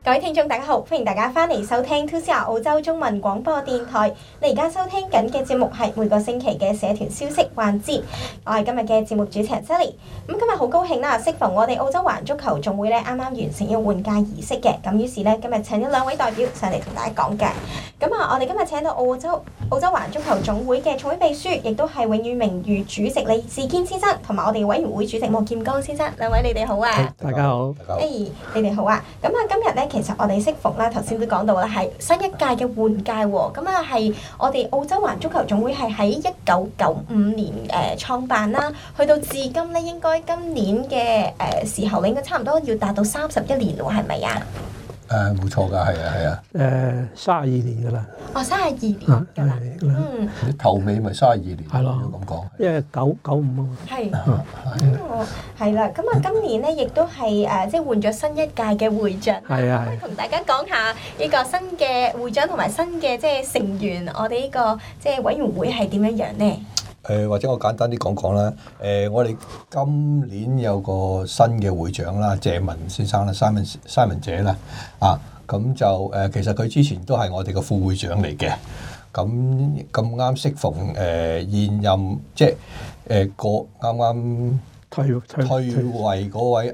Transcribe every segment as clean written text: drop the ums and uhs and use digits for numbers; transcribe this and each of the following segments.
各位聽眾大家好，歡迎大家翻嚟收聽 2CR 澳洲中文廣播電台。你而家收聽緊嘅節目係每個星期嘅社團消息環節，我係今日嘅節目主持人 Sally。咁今日好高興啦，適逢我哋澳洲華人足球總會咧啱啱完成一個換屆儀式嘅，咁於是咧今日請咗兩位代表上嚟同大家講嘅。咁我哋今日請到澳洲華人足球總會嘅總會秘書，亦都係永遠名譽主席李志堅先生，同埋我哋委員會主席莫劍剛先生，兩位你哋好啊！ 大家好， 你哋好啊！咁今日咧，其實我哋適逢啦，頭先都講到啦，係新一屆嘅換屆喎。咁係我哋澳洲華人足球總會係喺1995年創辦啦，去到至今咧，應該今年嘅時候咧，應該差唔多要達到31年咯，係咪啊？ 冇錯㗎，係啊。 32年㗎啦。 哦，32年㗎啦。 你頭尾咪32年。 係咯。 咁講。 因為95啊嘛。 係。係啦，咁今年咧亦都係即係換咗新一屆嘅會長。 係啊。 同大家講下呢個新嘅會長同埋新嘅即係成員，我哋呢個即係委員會係點樣樣呢？ 或者我簡單啲講講啦。我哋今年有個新嘅會長啦，謝文先生啦，Simon 姐啦，咁就其實佢之前都係我哋嘅副會長嚟嘅。咁啱適逢現任即係啱啱退位嗰位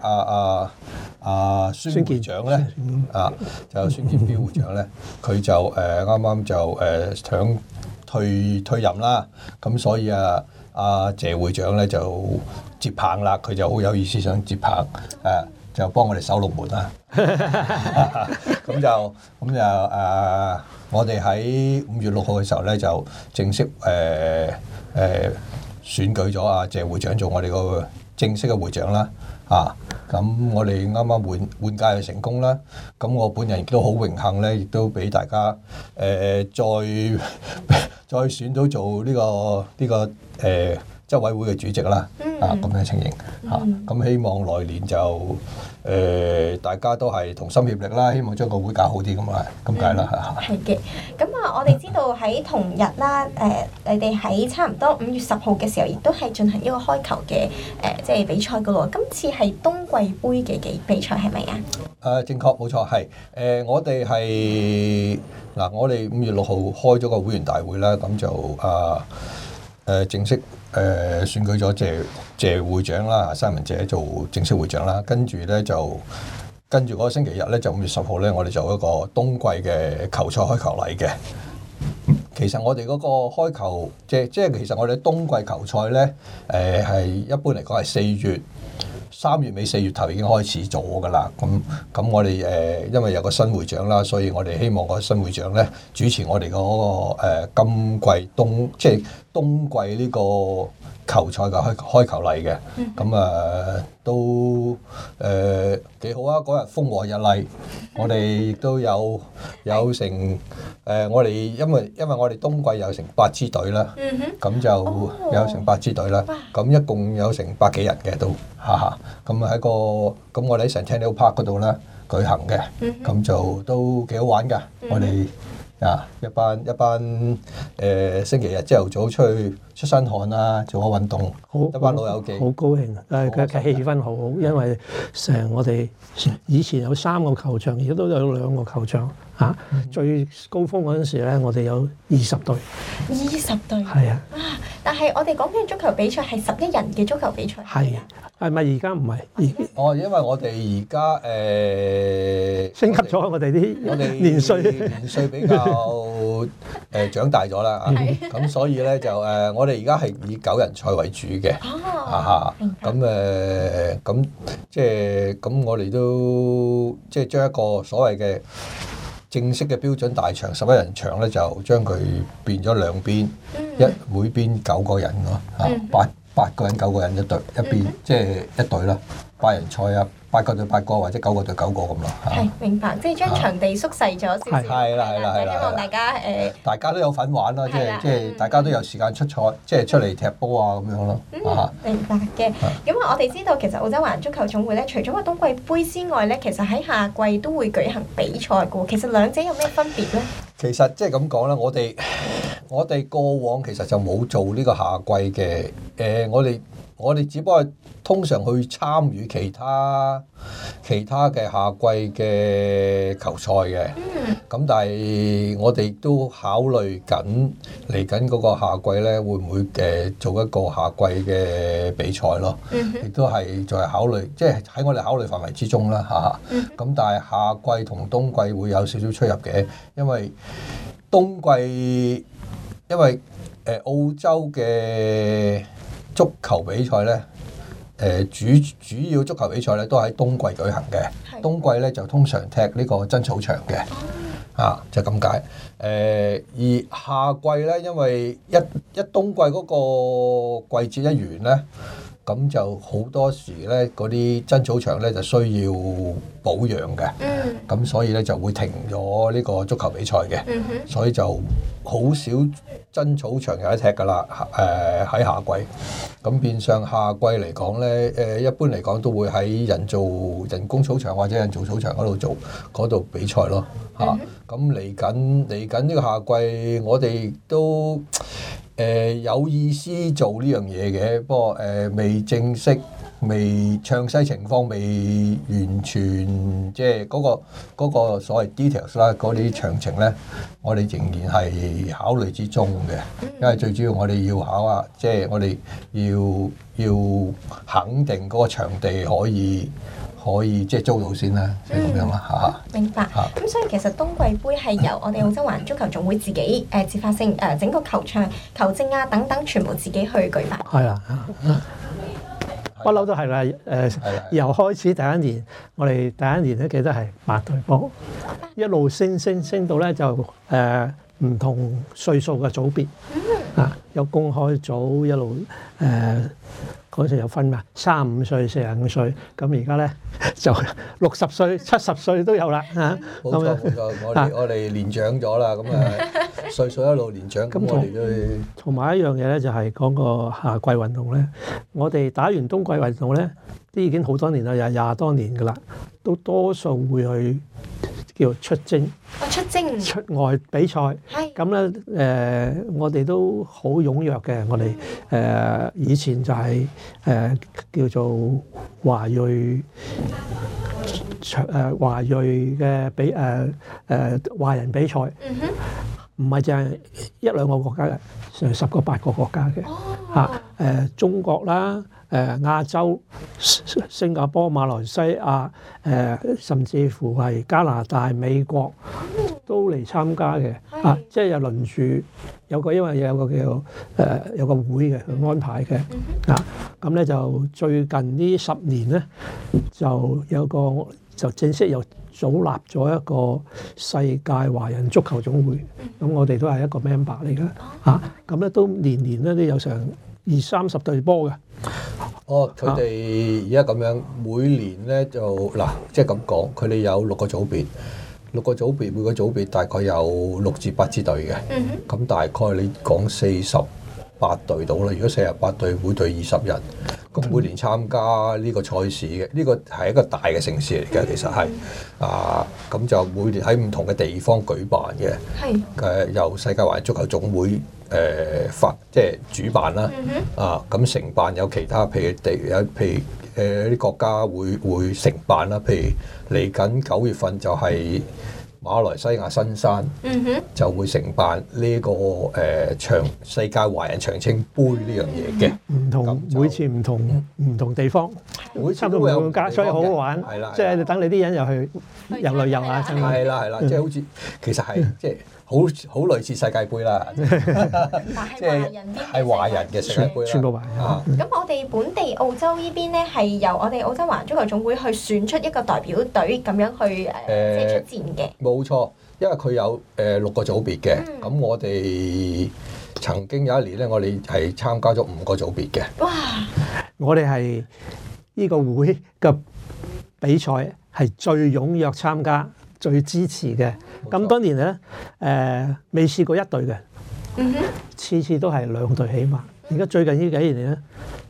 孫會長咧，就孫建標會長咧，佢就啱啱就想退任啦，咁所以謝會長咧就接棒啦，佢就好有意思想接棒，就幫我哋守龍門啦。咁就我哋喺5月6號嘅時候咧，就正式選舉咗謝會長做我哋個正式嘅會長啦。咁我哋啱啱換屆成功啦，咁我本人亦都好榮幸咧，亦都俾大家再選到做呢個執委會嘅主席啦，咁嘅情形咁希望來年就大家都係同心協力啦，希望將個會搞好啲咁解啦。 係嘅，咁我哋知道喺同日啦，你哋喺差唔多5月10號嘅時候，亦都係進行一個開球嘅即係比賽噶咯。今次係冬季杯嘅比賽係咪啊？ 正確冇錯係我哋係我哋5月6號開咗個會員大會啦，咁就正式選舉咗謝會長啦，Simon姐做正式會長啦，跟住嗰個星期日咧，就5月10號咧，我哋做一個冬季嘅球賽開球禮嘅。其實我哋嗰個開球即係其實我哋冬季球賽咧，係一般嚟講係3月尾4月頭已經開始做㗎啦。咁我哋因為有個新會長啦，所以我哋希望個新會長咧主持我哋嗰個今季冬季呢個球賽嘅開球禮嘅。咁都幾好啊！嗰日風和日麗，我哋亦都有成我哋因為我哋冬季有成8支隊啦，咁就有成8支隊啦，咁一共有成百幾人嘅都咁咁我哋喺 Centennial Park 嗰度咧舉行嘅，咁就都幾好玩㗎。我哋一班星期日朝頭早出身汗啊，做下運動，一班老友記， 好高興。佢嘅氣氛好好，因為我哋以前有3個球場，而家都有2個球場。最高峰嗰陣時咧，我哋有20隊。 20隊。係啊。但係我哋講緊足球比賽係11人嘅足球比賽。係咪而家唔係？ 因為我哋而家升級咗，我哋啲年歲比較長大咗啦，咁所以咧就我哋而家係以9人賽為主嘅。咁即係咁我哋都即係將一個所謂嘅正式嘅標準大場11人場咧，就將佢變咗兩邊，每邊9個人咯，8個人9個人一邊，即係一隊啦。8人賽8個對8個或者9個對9個咁咯。 係明白，即係將場地縮細咗少少。 係啦， 希望大家大家都有份玩啦，即係大家都有時間出賽，即係出嚟踢波啊咁樣咯。 明白嘅。咁我哋知道其實澳洲華人足球總會咧，除咗個冬季杯之外咧，其實喺夏季都會舉行比賽嘅喎。其實兩者有咩分別咧？ 其實即係咁講啦，我哋我哋過往其實就冇做呢個夏季嘅，我哋只不過通常去參與其他嘅夏季嘅球賽嘅。咁但係我哋都考慮緊嚟緊嗰個夏季咧，會唔會做一個夏季嘅比賽咯？亦都係仲係考慮，即係喺我哋考慮範圍之中啦嚇。咁但係夏季同冬季會有少少出入嘅，因為澳洲嘅足球比賽咧，主要足球比賽咧都喺冬季舉行嘅。冬季咧就通常踢呢個真草場嘅，就咁解。而夏季咧，因為一冬季嗰個季節一完咧，咁就好多時咧嗰啲真草場咧就需要保養嘅。咁所以咧就會停咗呢個足球比賽嘅。所以就好少真草場有得踢㗎啦。喺夏季，咁變相夏季嚟講咧，一般嚟講都會喺人工草場或者人造草場嗰度比賽咯。咁嚟緊呢個夏季，我哋都有意思做呢樣嘢嘅，不過未正式、未詳細情況未完全，即係嗰個所謂 details 啦，嗰啲詳情咧，我哋仍然係考慮之中嘅。因為最主要我哋要考下，即係我哋要肯定嗰個場地可以即係租到先啦，即係咁樣啦嚇。 明白。咁所以其實冬季杯係由我哋澳洲華人足球總會自己自發性整個球場、球證啊等等，全部自己去舉辦。 係啦，不嬲都係啦。由開始第一年，我哋第一年都記得係8隊波，一路升到咧就唔同歲數嘅組別有公開組一路嗰時有分嘛，35歲、45歲，咁而家咧就60歲、70歲都有啦嚇。 冇錯，我哋年長咗啦，咁歲數一路年長，咁我哋都同埋一樣嘢咧，就係講個夏季運動咧。我哋打完冬季運動咧，都已經好多年啦，有20多年噶啦，都多數會去叫出征。出外比賽，咁咧我哋都好踴躍嘅。我哋以前就係叫做華裔嘅華人比賽，唔係淨係1兩個國家嘅，成10個8個國家嘅中國啦。亞洲、新加坡、馬來西亞，甚至乎係加拿大、美國都嚟參加嘅。即係又輪住因為有個叫有個會嘅安排嘅。咁咧就最近呢10年咧，就正式又組立咗一個世界華人足球總會。咁我哋都係一個 member 嚟嘅。咁咧都年年咧都有成20-30隊波嘅。 佢哋而家咁樣，每年咧就即係咁講，佢哋有6個組別，6個組別，每個組別大概有6至8支隊嘅。咁大概你講48隊到啦。如果48隊，每隊20人，咁每年參加呢個賽事嘅，呢個係一個大嘅城市嚟嘅，其實係咁就每年喺唔同嘅地方舉辦嘅。由世界華人足球總會即係主辦啦。咁承辦有其他，譬如啲國家會承辦啦。譬如嚟緊9月份就係馬來西亞新山就會承辦呢個世界華人長青杯呢樣嘢嘅。唔同每次唔同地方，差唔多唔同國家，所以好好玩。係啦，即係等你啲人又去遊旅遊啊，真係。係啦，即係好似其實係即係好類似世界盃啦，即係華人嘅世界盃啦。全部華人。 咁我哋本地澳洲呢邊咧，係由我哋澳洲華人足球總會去選出一個代表隊咁樣去即係出戰嘅。 冇錯，因為佢有6個組別嘅。咁我哋曾經有一年咧，我哋係參加咗5個組別嘅。 哇！ 我哋係呢個會嘅比賽係最踴躍參加、最支持嘅。咁多年咧，未試過1隊嘅，次次都係2隊起碼。而家最近呢幾年咧，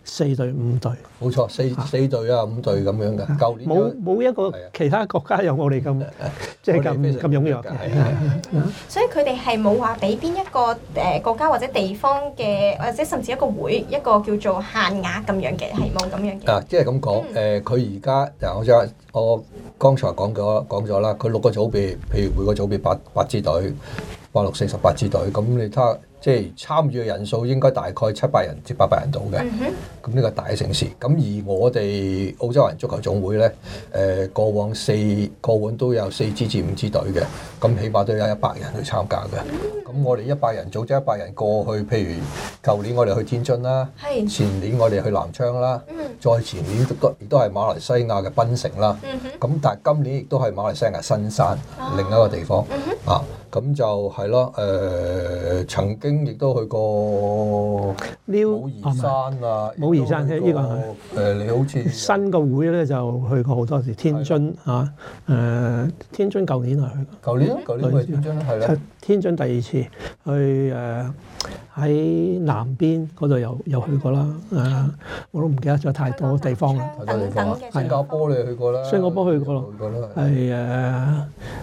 4隊5隊， 冇錯，四隊啊5隊咁樣嘅。舊年冇一個其他國家有我哋咁即係咁踴躍嘅。 所以佢哋係冇話俾邊一個國家或者地方嘅，或者甚至一個會一個叫做限額咁樣嘅，係冇咁樣嘅。 即係咁講，佢而家嗱，我剛才講咗啦，佢6個組別，譬如每個組別8支隊，8、6、48支隊，咁你睇下。即係參與嘅人數應該大概700人至800人到嘅，咁呢個大城市。咁而我哋澳洲華人足球總會咧，過往都有4支至5支隊嘅，咁起碼都有100人去參加嘅。咁我哋100人組織100人過去，譬如舊年我哋去天津啦，前年我哋去南昌啦，再前年亦都係馬來西亞嘅檳城啦。咁但係今年亦都係馬來西亞新山另一個地方啊。咁就係咯，曾經亦都去過武夷山啊， 武夷山呢個你好似新個會咧就去過好多時，天津嚇，天津舊年係去過。舊年去天津係啦。 天津第2次去喺南邊嗰度又去過啦，我都唔記得咗太多地方啦。 太多地方，新加坡你去過啦？ 新加坡去過咯，係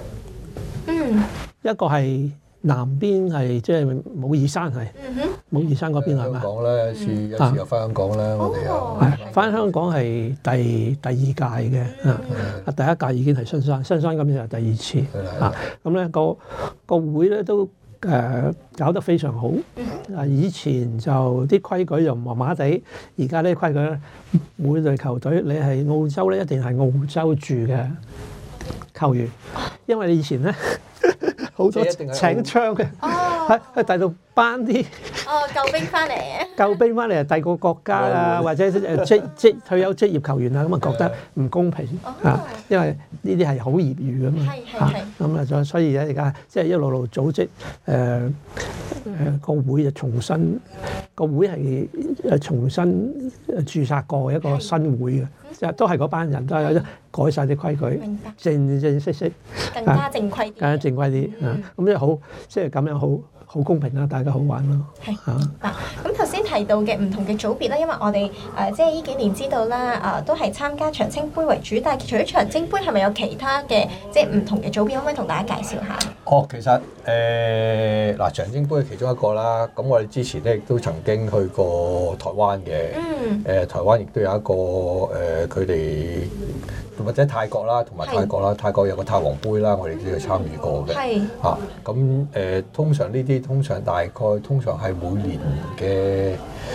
一個係南邊係即係武夷山係，武夷山嗰邊係嘛？香港咧，有時又翻香港咧，我哋又翻香港係第2屆嘅，第1屆已經係新山今年係第2次，咁咧個會咧都搞得非常好。以前就啲規矩就麻麻地，而家呢啲規矩咧，每隊球隊你係澳洲咧，一定係澳洲住嘅球員，因為你以前咧。好多請槍嘅，係帶到班啲救兵翻嚟， 救兵翻嚟係第二個國家啊，或者退休職業球員啊，咁啊覺得唔公平啊，因為呢啲係好業餘㗎嘛，咁啊所以而家即係一路組織個會就重新個會係重新註冊過一個新會嘅，即係都係嗰班人都係改晒啲規矩，正式更加正規啲， 更加正規啲咁即係好，即係咁樣好公平啦，大家好玩咯。 係嗱，咁頭先提到嘅唔同嘅組別啦，因為我哋即係呢幾年知道啦，都係參加長青杯為主，但係除咗長青杯，係咪有其他嘅即係唔同嘅組別？可唔可以同大家介紹下？ 其實長青杯係其中一個啦。咁我哋之前咧亦都曾經去過台灣嘅，台灣亦都有一個佢哋。或者泰國啦，同埋泰國啦，泰國有個泰王杯啦，我哋都有參與過嘅。咁通常呢啲大概係每年嘅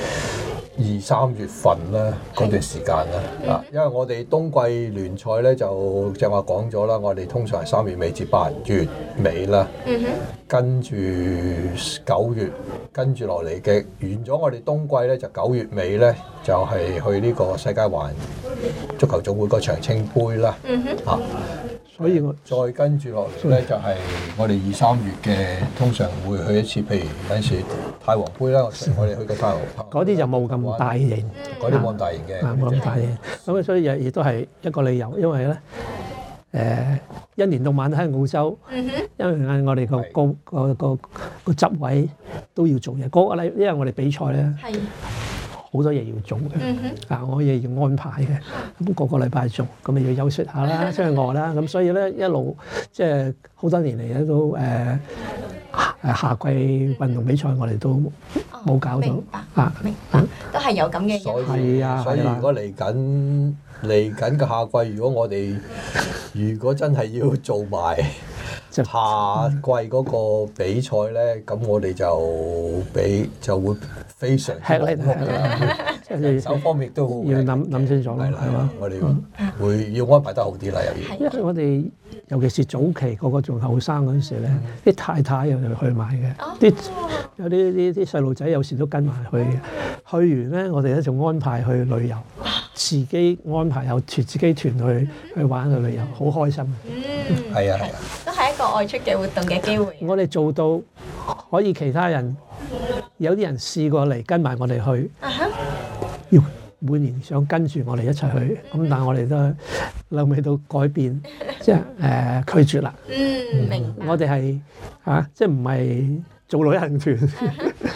2、3月份啦，嗰段時間啦。因為我哋冬季聯賽咧就正話講咗啦，我哋通常係3月尾至8月尾啦。跟住9月跟住落嚟嘅，完咗我哋冬季咧就9月尾咧就係去呢個世界環足球總會個長青杯啦。 所以我再跟住落嚟咧就係我哋2、3月嘅，通常會去一次，譬如有陣時泰王杯啦，我哋去過泰王。嗰啲就冇咁大型， 嗰啲冇咁大型嘅， 冇咁大型。咁所以亦都係一個理由，因為咧一年到晚都喺澳洲，因為我哋個執位都要做嘢。因為我哋比賽咧好多嘢要做嘅，我嘢要安排嘅，咁個禮拜做，咁咪要休息下啦，出去餓啦，咁所以咧一路即係好多年嚟咧都夏季運動比賽我哋都冇搞到。 明白，都係有咁嘅。 所以如果嚟緊嘅夏季，如果真係要做埋夏季嗰個比賽咧，咁我哋就會非常吃力啦。人手方面都要諗清楚啦，係嘛？ 我哋會要安排得好啲啦， 因為我哋尤其是早期個仲後生嗰陣時咧，啲太太又去埋嘅，有啲細路仔有時都跟埋去嘅。去完咧，我哋咧仲安排去旅遊，自己安排有自己團去玩去旅遊，好開心。 係啊， 都係一個外出嘅活動嘅機會。 我哋做到可以其他人有啲人試過嚟跟埋我哋去，要每年想跟住我哋一齊去，咁但係我哋都後尾都改變，即係拒絕啦。 明白。 我哋係即係唔係做旅行團。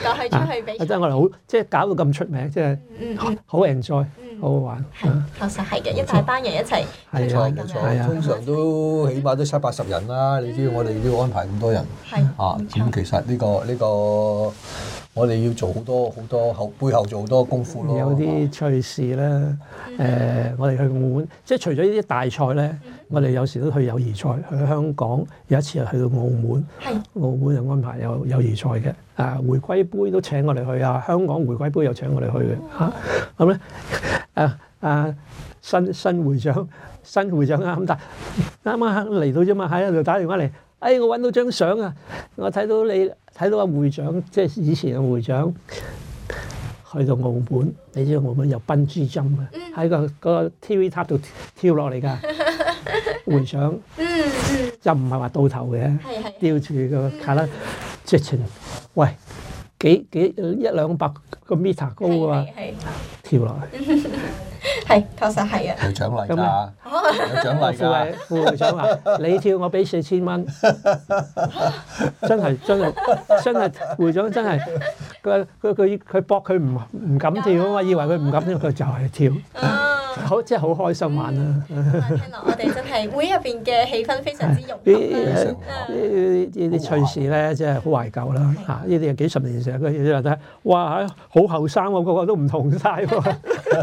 係出去比賽。 即係我哋好即係搞到咁出名，即係好 enjoy，好好玩。 確實係嘅，一大班人一齊冇錯冇錯，通常都起碼都70-80人啦。你知我哋都要安排咁多人，咁其實呢個我哋要做好多背後做好多功夫咯。 有啲趣事啦，我哋去澳門，即係除咗呢啲大賽咧，我哋有時都去友誼賽。去香港有一次係去到澳門，澳門有安排有友誼賽嘅。回歸杯都請我哋去啊，香港回歸杯又請我哋去嘅。咁咧新會長啱啱嚟到啫嘛，喺度打電話嚟，我揾到張相啊！我睇到阿會長，即係以前嘅會長，去到澳門，你知道澳門有笨豬跳嘅，喺個 TV 塔度跳落嚟㗎。會長就唔係話到頭嘅，吊住個卡啦，直情喂幾100-200個 meter 高啊，跳落嚟。 係，確實係啊！ 有獎勵㗎，有獎勵㗎。 副會長話：你跳我俾4000蚊。真係，會長真係，佢搏佢唔敢跳啊嘛，以為佢唔敢跳，佢就係跳。好，即係好開心玩啦！ 聽落我哋真係會入邊嘅氣氛非常之融洽。 呢啲趣事咧，即係好懷舊啦嚇！呢啲係幾十年前嘅嘢，你話睇，哇！好後生喎，個個都唔同曬喎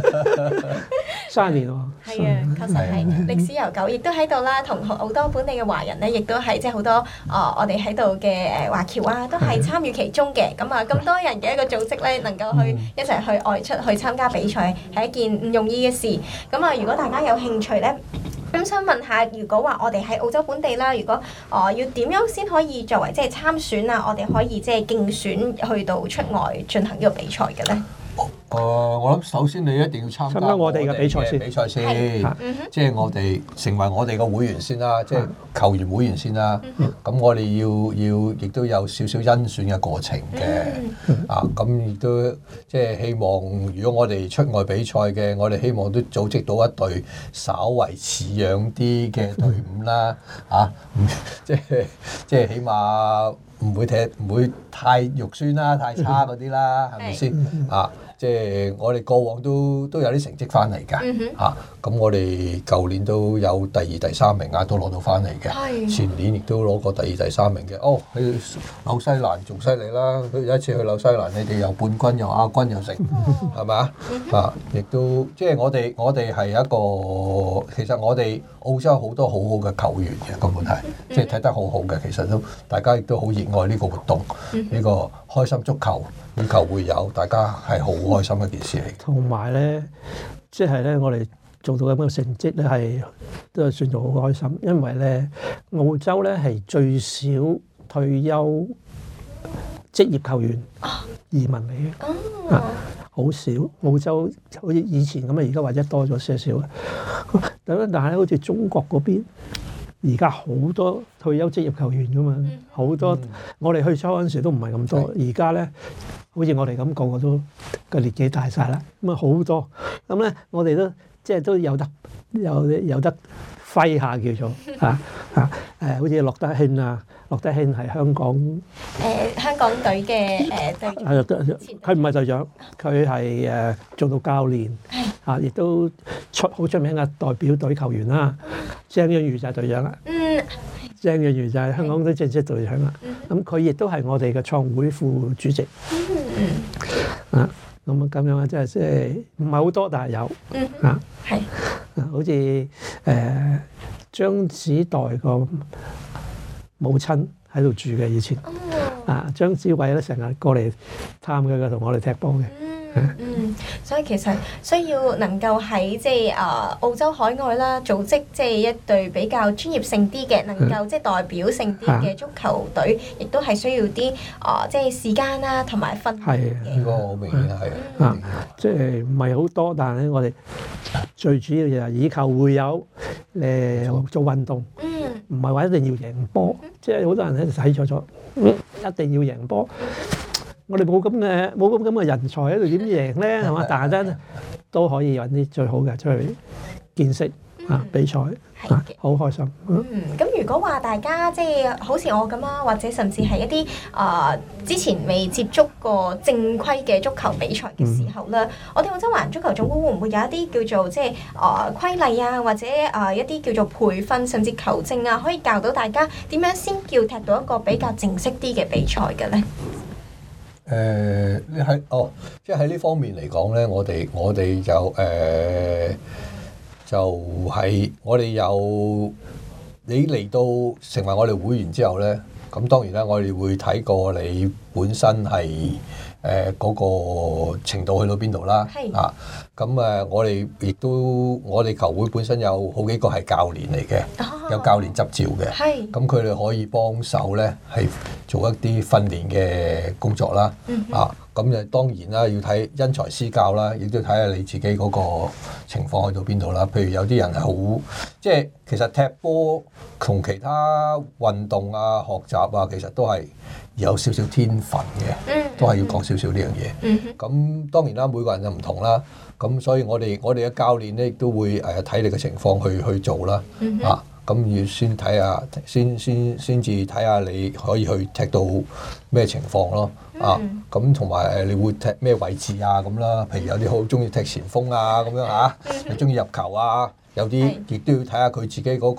，30年喎。 係啊，確實係歷史悠久，亦都喺度啦。同好多本地嘅華人咧，亦都係即係好多我哋喺度嘅華僑啊，都係參與其中嘅。咁咁多人嘅一個組織咧，能夠去一齊去外出去參加比賽，係一件唔容易嘅事。如果大家有興趣咧，咁想問下，如果話我哋喺澳洲本地啦，如果要點樣先可以作為即係參選啊？我哋可以即係競選去到出外進行呢個比賽嘅咧？ 我諗首先你一定要參加我哋嘅比賽先，即係我哋成為我哋嘅會員先啦，即係球員會員先啦。咁我哋要亦都有少少甄選嘅過程嘅。咁亦都即係希望，如果我哋出外比賽嘅，我哋希望都組織到一隊稍為似樣啲嘅隊伍啦。即係起碼唔會太肉酸啦，太差嗰啲啦，係咪先？即係我哋過往都有啲成績翻嚟㗎，咁我哋舊年都有第2、第3名啊，都攞到翻嚟嘅。前年亦都攞過第2、第3名嘅。去紐西蘭仲犀利啦！佢有一次去紐西蘭，你哋又冠軍又亞軍又成，係咪啊？亦都即係我哋係一個，其實我哋澳洲好多好好嘅球員嘅，根本係即係睇得好好嘅。其實都大家亦都好熱愛呢個活動，呢個開心足球。羽球會有，大家係好開心一件事嚟。 同埋咧，即係咧，我哋做到咁嘅成績咧，都係算做好開心。因為咧，澳洲咧係最少退休職業球員移民嚟嘅，好少。澳洲好似以前咁啊，而家或者多咗些少。但係好似中國嗰邊，而家好多退休職業球員噶嘛，好多。我哋去初嗰陣時都唔係咁多，而家咧。好似我哋咁個個都個年紀大晒啦，咁好多，咁咧我哋都即係都有得揮下叫做好似樂德興啊，樂德興係香港隊嘅隊長， 佢唔係隊長，佢係做到教練，亦都好出名嘅代表隊球員啦。鄭潤如就係隊長啦。鄭潤如就係香港隊正式隊長啦。咁佢亦都係我哋嘅創會副主席。咁樣啊，即係唔係好多，但係有係好似張子岱個母親喺度住嘅以前，張子偉咧成日過嚟探佢嘅，同我哋踢波嘅。 所以其實需要能夠喺即係澳洲海外啦，組織即係一隊比較專業性啲嘅，能夠即係代表性啲嘅足球隊，亦都係需要啲即係時間啦，同埋訓練嘅。 呢個好明顯係即係唔係好多，但係咧我哋最主要就係以球會友做運動，唔係話一定要贏波，即係好多人咧睇錯咗，一定要贏波。我哋冇咁嘅人才喺度點贏咧，係嘛？但係咧都可以揾啲最好嘅出去見識， 比賽好開心。 咁如果話大家即係好似我咁啦，或者甚至係一啲之前未接觸過正規嘅足球比賽嘅時候咧，我哋澳洲華人足球總會會唔會有一啲叫做即係規例啊，或者一啲叫做培訓甚至球證啊，可以教到大家點樣先叫踢到一個比較正式啲嘅比賽嘅咧？ 即係喺呢方面嚟講咧，我哋就係我哋有你嚟到成為我哋會員之後咧，咁當然啦，我哋會睇過你本身係嗰個程度去到邊度啦。咁我哋亦都我哋球會本身有好幾個係教練嚟嘅，有教練執照嘅。咁佢哋可以幫手咧，係做一啲訓練嘅工作啦。咁就當然啦，要睇因材施教啦，亦都睇下你自己嗰個情況去到邊度啦。譬如有啲人係好，即係其實踢波同其他運動啊、學習啊，其實都係有少少天分嘅，都係要講少少呢樣嘢。咁當然啦，每個人就唔同啦。咁所以我哋嘅教練咧，亦都會睇你嘅情況去做啦。咁要先睇下，先至睇下你可以去踢到咩情況咯。咁同埋你會踢咩位置啊咁啦。譬如有啲好中意踢前鋒啊咁樣你中意入球啊。有啲亦都要睇下佢自己嗰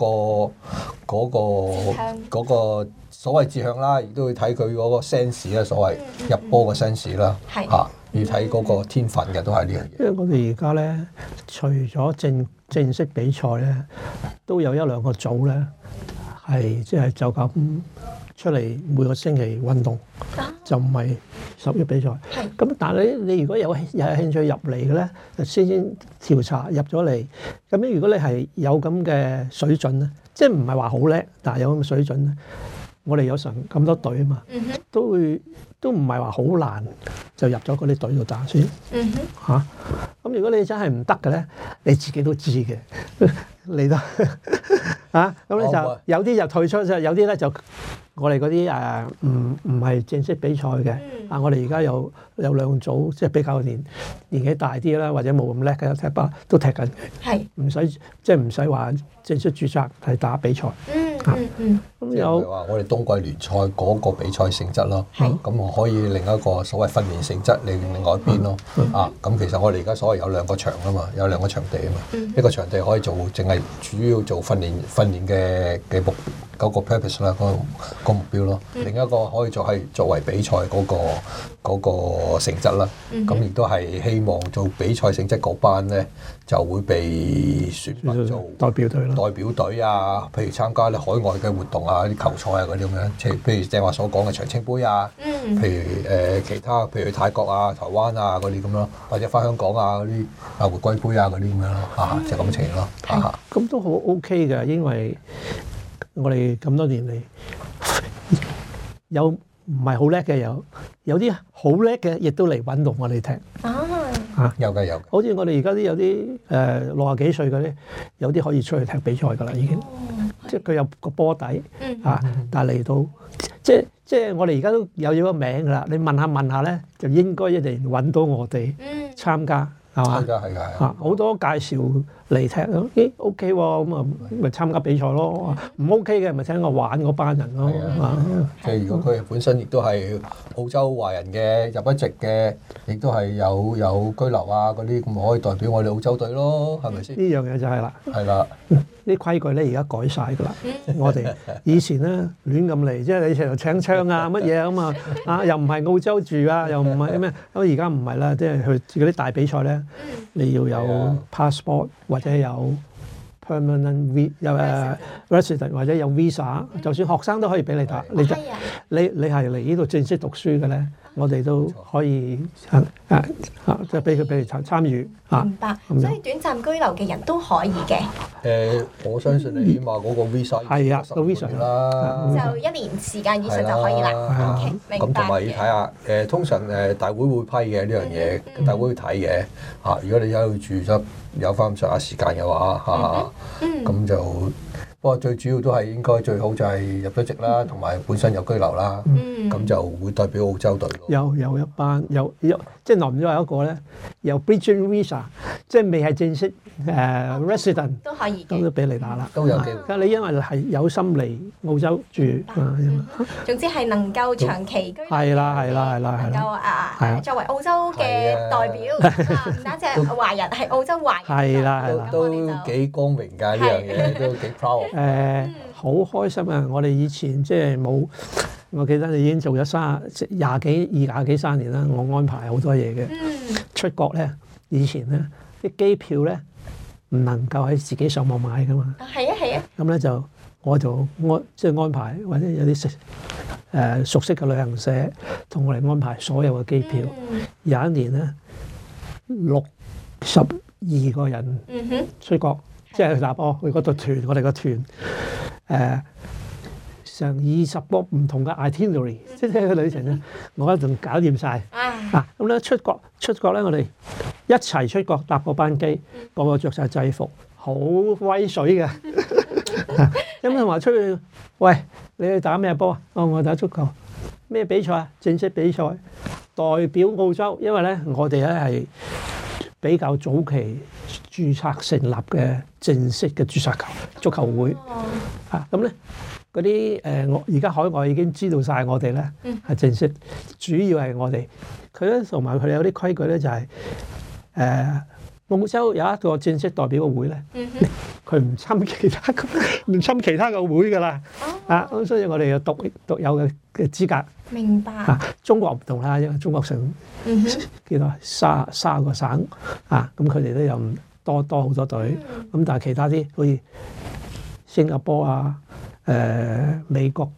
個所謂志向啦，亦都要睇佢嗰個 sense 啦，所謂入波嘅 sense 啦。要睇嗰個天分嘅都係呢樣嘢。 因為我哋而家咧，除咗正式比賽咧，都有一兩個組咧，係即係就咁出嚟每個星期運動，就唔係10月比賽。咁但係你如果有興趣入嚟嘅咧，就先調查入咗嚟。咁如果你係有咁嘅水準咧，即係唔係話好叻，但係有咁嘅水準咧，我哋有成咁多隊啊嘛，都唔係話好難就入咗嗰啲隊度打先。咁如果你真係唔得嘅咧，你自己都知嘅，你都咁你就有啲就退出，有啲咧就我哋嗰啲唔係正式比賽嘅。我哋而家有兩組，即係比較年紀大啲啦，或者冇咁叻嘅踢波都踢緊嘅，唔使話正式註冊係打比賽。 咁有話我哋冬季聯賽嗰個比賽性質咯，咁我可以另一個所謂訓練性質另外一邊咯。咁其實我哋而家所謂有兩個場啊嘛，有兩個場地啊嘛，一個場地可以做淨係主要做訓練嘅目嗰個 purpose 啦，個目標咯。另一個可以作為比賽嗰個性質啦。咁亦都係希望做比賽性質嗰班咧，就會被選拔做代表隊咯。 代表隊啊，譬如參加啲海外嘅活動啊，啲球賽啊嗰啲咁樣，譬如正話所講嘅長青杯啊，譬如其他譬如泰國啊、台灣啊嗰啲咁咯，或者翻香港啊嗰啲回歸杯啊嗰啲咁樣咯，就咁情形咯。 咁都好 OK 嘅，因為我哋咁多年嚟有唔係好叻嘅，有啲好叻嘅，亦都嚟揾到我哋踢。 有嘅。 好似我哋而家啲有啲60幾歲嗰啲，有啲可以出去踢比賽㗎啦，已經。即係佢有個波底但係嚟到即係我哋而家都有咗個名㗎啦。你問下咧，就應該一定揾到我哋參加。係嘛？係㗎。好多介紹嚟踢，OK 喎，咁啊咪參加比賽咯。唔 OK 嘅咪請我玩嗰班人咯。 即係如果佢本身亦都係澳洲華人嘅入咗籍嘅，亦都係有居留啊嗰啲，咁可以代表我哋澳洲隊咯，係咪先？ 呢樣嘢就係啦。 係啦。 啲規矩咧而家改晒㗎啦。我哋以前咧亂咁嚟，即係你成日請槍啊乜嘢咁啊，又唔係澳洲住啊，又唔係咩，咁而家唔係啦，即係去嗰啲大比賽咧，你要有 passport 或者有 permanent resident 或者有 visa， 就算學生都可以俾你打。你係嚟呢度正式讀書嘅咧，我哋都可以即係俾佢參與。 明白。所以短暫居留嘅人都可以嘅。 我相信你起碼嗰個 visa 係啊，個 visa 啦，就1年時間以上就可以啦。OK，明白。 咁同埋要睇下通常大會會批嘅呢樣嘢，大會會睇嘅如果你喺度住咗有翻咁上下時間嘅話咁就不過最主要都係應該最好就係入咗籍啦，同埋本身有居留啦，咁就會代表澳洲隊咯。 有一班即係耐唔咗有一個咧，有 Bridging Visa， 即係未係正式resident 都可以咁都俾你打啦。 都有機會。 咁你因為係有心嚟澳洲住總之係能夠長期居， 係啦， 能夠作為澳洲嘅代表，唔單止係華人，係澳洲華人， 係啦， 都幾光榮㗎呢樣嘢，都幾 proud。 好開心啊！我哋以前即係冇，我記得你已經做咗廿幾三年啦。我安排好多嘢嘅，出國咧，以前咧啲機票咧唔能夠喺自己上網買㗎嘛。 係啊。 咁咧就我即係安排，或者有啲熟悉嘅旅行社同我哋安排所有嘅機票。有一年咧62個人出國，即係去打波，去嗰度團，我哋個團。成20個唔同嘅 itinerary，即係個旅程咧，我一陣搞掂晒。咁咧出國咧，我哋一齊出國搭個班機，個個着晒制服，好威水嘅。咁同埋出去，喂，你去打咩波啊？我打足球。咩比賽啊？正式比賽，代表澳洲。因為咧，我哋咧係比較早期註冊成立嘅正式嘅註冊足球會。咁咧嗰啲我而家海外已經知道晒我哋咧係正式，主要係我哋佢咧同埋佢哋有啲規矩咧就係澳洲有一個正式代表嘅會咧，佢唔侵其他嘅會㗎啦。咁所以我哋有獨有嘅資格。 明白。 中國唔同啦，因為中國成幾多卅個省咁佢哋都有多好多隊。咁但係其他啲好似新加坡啊、美國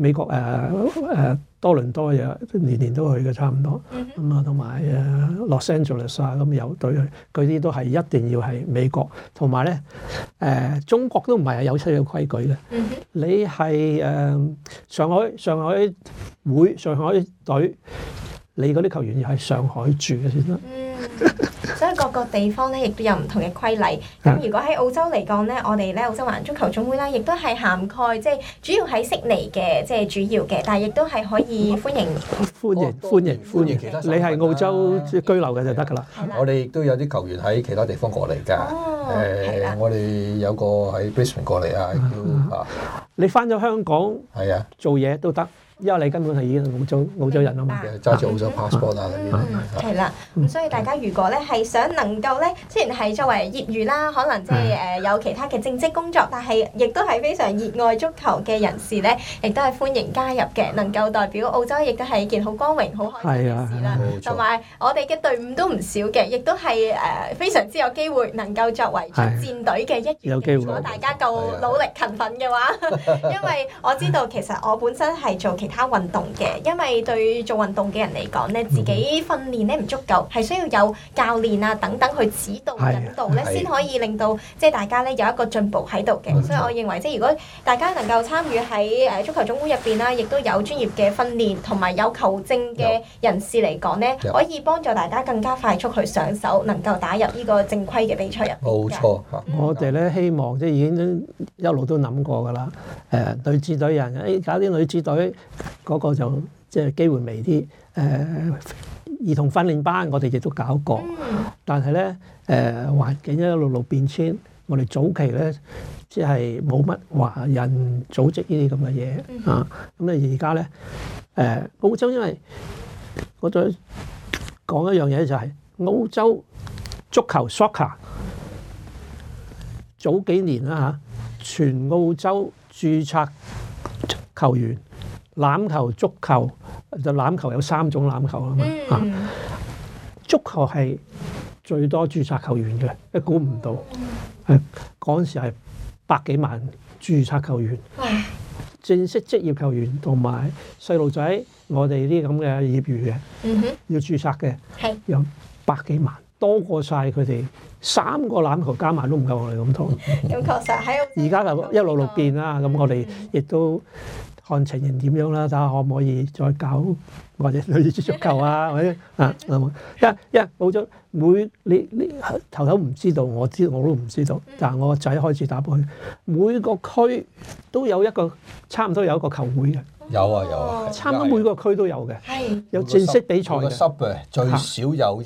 多倫多又年都去嘅差唔多。同埋Los Angeles 咁有隊去，佢啲都係一定要係美國。同埋咧中國都唔係有出嘅規矩嘅。你係上海會、上海隊，你嗰啲球員要喺上海住嘅先得。 所以各個地方咧，亦都有唔同嘅規例。咁如果喺澳洲嚟講咧，我哋咧澳洲華人足球總會啦，亦都係涵蓋即係主要喺悉尼嘅，即係主要嘅，但係亦都係可以歡迎其他。 你係澳洲居留嘅就得㗎啦。 我哋亦都有啲球員喺其他地方過嚟㗎。我哋有個喺 Brisbane 過嚟啊。 你翻咗香港做嘢都得。因為你根本係已經澳洲人啊嘛， 揸住澳洲 passport 啊嗰啲。 係啦，咁所以大家如果咧係想能夠咧，雖然係作為業餘啦，可能即係有其他嘅正職工作，但係亦都係非常熱愛足球嘅人士咧，亦都係歡迎加入嘅。能夠代表澳洲，亦都係一件好光榮、好開心嘅事啦。同埋我哋嘅隊伍都唔少嘅，亦都係非常之有機會能夠作為出戰隊嘅一員。如果大家夠努力勤奮嘅話，因為我知道其實我本身係做其他運動嘅，因為對做運動嘅人嚟講咧，自己訓練咧唔足夠，係需要有教練啊等等去指導引導咧，先可以令到即係大家咧有一個進步喺度嘅。所以我認為即係如果大家能夠參與喺足球總會入邊啦，亦都有專業嘅訓練同埋有球證嘅人士嚟講咧，可以幫助大家更加快速去上手，能夠打入呢個正規嘅比賽入邊。 冇錯， 我哋咧希望即係已經一路都諗過㗎啦。女子隊人搞啲女子隊。嗰個就即係機會微啲，兒童訓練班我哋亦都搞過，但係咧環境一路變遷，我哋早期咧即係冇乜華人組織呢啲咁嘅嘢啊，咁你而家咧澳洲，因為我再講一樣嘢就係澳洲足球 soccer 早幾年啦全澳洲註冊球員。欖球、足球就欖球有3種欖球啊嘛，足球係最多註冊球員嘅，你估唔到，嗰陣時係100幾萬註冊球員，正式職業球員同埋細路仔，我哋啲咁嘅業餘嘅，要註冊嘅有100幾萬，多過晒佢哋3個欖球加埋都唔夠我哋咁多。 咁確實喺而家就一路變啦，咁我哋亦都。看情形點樣啦，睇下可唔可以再搞或者類似足球啊，或者因為澳洲你頭唔知道，我都唔知道，但係我個仔開始打波，每個區都有一個差唔多有一個球會嘅。 有啊， 差唔多每個區都有嘅，有正式比賽嘅。 最少有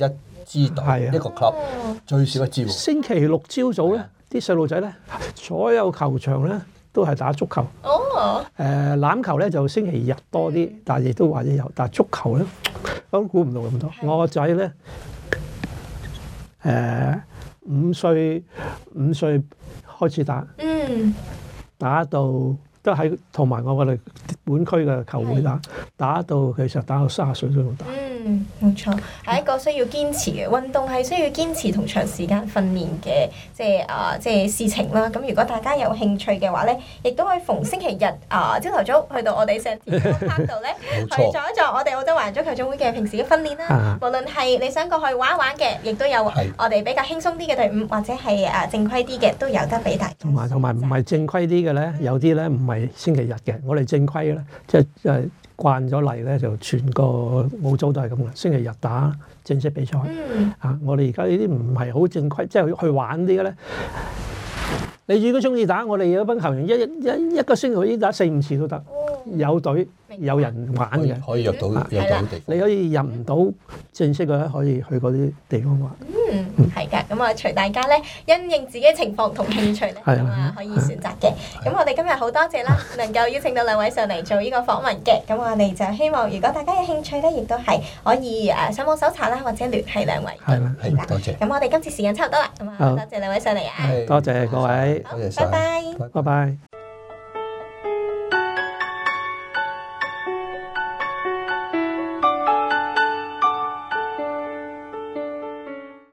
支隊係啊一個 club，最少一支喎。 星期六朝早咧，啲細路仔咧，所有球場咧都係打足球。 哦， 欖球咧就星期日多啲，但係亦都或者有。但係足球咧，我都估唔到咁多。我個仔咧，5歲開始打，打到都喺同埋我哋本區嘅球會打到其實打到30歲都仲打。 冇錯，係一個需要堅持嘅運動，係需要堅持同長時間訓練嘅，即係事情啦。咁如果大家有興趣嘅話咧，亦都可以逢星期日朝頭早去到我哋石田公園度咧，去做一做我哋澳洲華人足球總會嘅平時嘅訓練啦。無論係你想過去玩一玩嘅，亦都有我哋比較輕鬆啲嘅隊伍，或者係正規啲嘅都有得俾大家。同埋唔係正規啲嘅咧，有啲咧唔係星期日嘅，我哋正規咧，即係慣咗嚟咧，就全個澳洲都係咁嘅，星期日打正式比賽。我哋而家呢啲唔係好正規，即係去玩啲嘅咧。你如果中意打，我哋有班球員一個星期可以打4-5次都得，有隊有人玩嘅， 可以入到地方。 你可以入唔到正式嘅，可以去嗰啲地方玩。 係㗎，咁隨大家咧因應自己嘅情況同興趣咧，可以選擇嘅。咁我哋今日好多謝啦，能夠邀請到兩位上嚟做呢個訪問嘅。咁我哋就希望，如果大家有興趣咧，亦都係可以上網搜查啦，或者聯繫兩位。 係啦， 多謝。 咁我哋今次時間差唔多啦，咁多謝兩位上嚟啊！ 多謝各位， 多謝晒， 拜拜。 拜拜。